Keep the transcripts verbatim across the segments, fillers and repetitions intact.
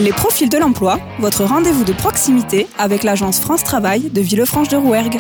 Les profils de l'emploi, votre rendez-vous de proximité avec l'agence France Travail de Villefranche-de-Rouergue.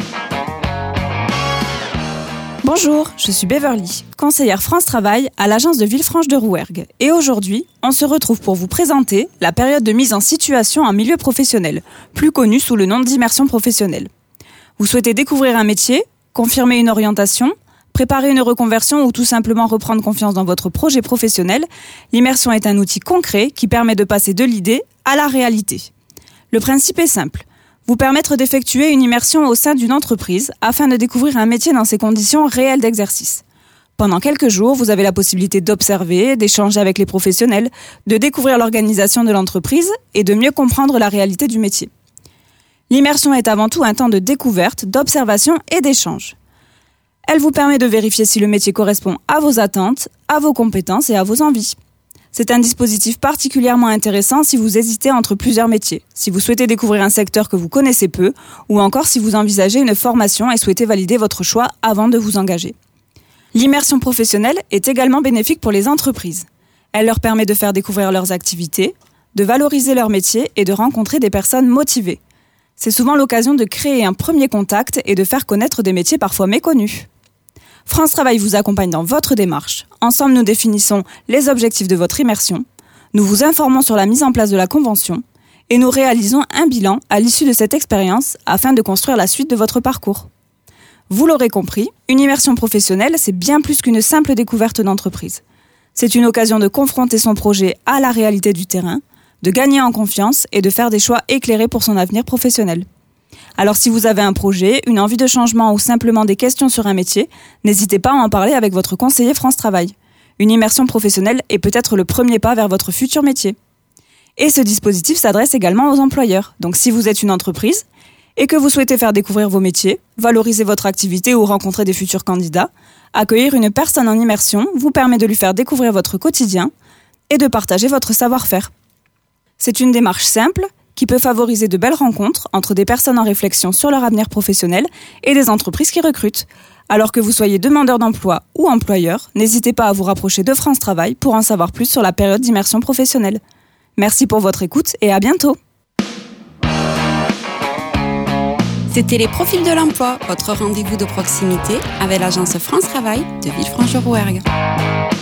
Bonjour, je suis Beverly, conseillère France Travail à l'agence de Villefranche-de-Rouergue. Et aujourd'hui, on se retrouve pour vous présenter la période de mise en situation en milieu professionnel, plus connue sous le nom d'immersion professionnelle. Vous souhaitez découvrir un métier, confirmer une orientation, préparer une reconversion ou tout simplement reprendre confiance dans votre projet professionnel, l'immersion est un outil concret qui permet de passer de l'idée à la réalité. Le principe est simple. Vous permettre d'effectuer une immersion au sein d'une entreprise afin de découvrir un métier dans ses conditions réelles d'exercice. Pendant quelques jours, vous avez la possibilité d'observer, d'échanger avec les professionnels, de découvrir l'organisation de l'entreprise et de mieux comprendre la réalité du métier. L'immersion est avant tout un temps de découverte, d'observation et d'échange. Elle vous permet de vérifier si le métier correspond à vos attentes, à vos compétences et à vos envies. C'est un dispositif particulièrement intéressant si vous hésitez entre plusieurs métiers, si vous souhaitez découvrir un secteur que vous connaissez peu, ou encore si vous envisagez une formation et souhaitez valider votre choix avant de vous engager. L'immersion professionnelle est également bénéfique pour les entreprises. Elle leur permet de faire découvrir leurs activités, de valoriser leur métier et de rencontrer des personnes motivées. C'est souvent l'occasion de créer un premier contact et de faire connaître des métiers parfois méconnus. France Travail vous accompagne dans votre démarche. Ensemble, nous définissons les objectifs de votre immersion, nous vous informons sur la mise en place de la convention et nous réalisons un bilan à l'issue de cette expérience afin de construire la suite de votre parcours. Vous l'aurez compris, une immersion professionnelle, c'est bien plus qu'une simple découverte d'entreprise. C'est une occasion de confronter son projet à la réalité du terrain, de gagner en confiance et de faire des choix éclairés pour son avenir professionnel. Alors si vous avez un projet, une envie de changement ou simplement des questions sur un métier, n'hésitez pas à en parler avec votre conseiller France Travail. Une immersion professionnelle est peut-être le premier pas vers votre futur métier. Et ce dispositif s'adresse également aux employeurs. Donc si vous êtes une entreprise et que vous souhaitez faire découvrir vos métiers, valoriser votre activité ou rencontrer des futurs candidats, accueillir une personne en immersion vous permet de lui faire découvrir votre quotidien et de partager votre savoir-faire. C'est une démarche simple qui peut favoriser de belles rencontres entre des personnes en réflexion sur leur avenir professionnel et des entreprises qui recrutent. Alors que vous soyez demandeur d'emploi ou employeur, n'hésitez pas à vous rapprocher de France Travail pour en savoir plus sur la période d'immersion professionnelle. Merci pour votre écoute et à bientôt. C'était les profils de l'emploi, votre rendez-vous de proximité avec l'agence France Travail de Villefranche-de-Rouergue.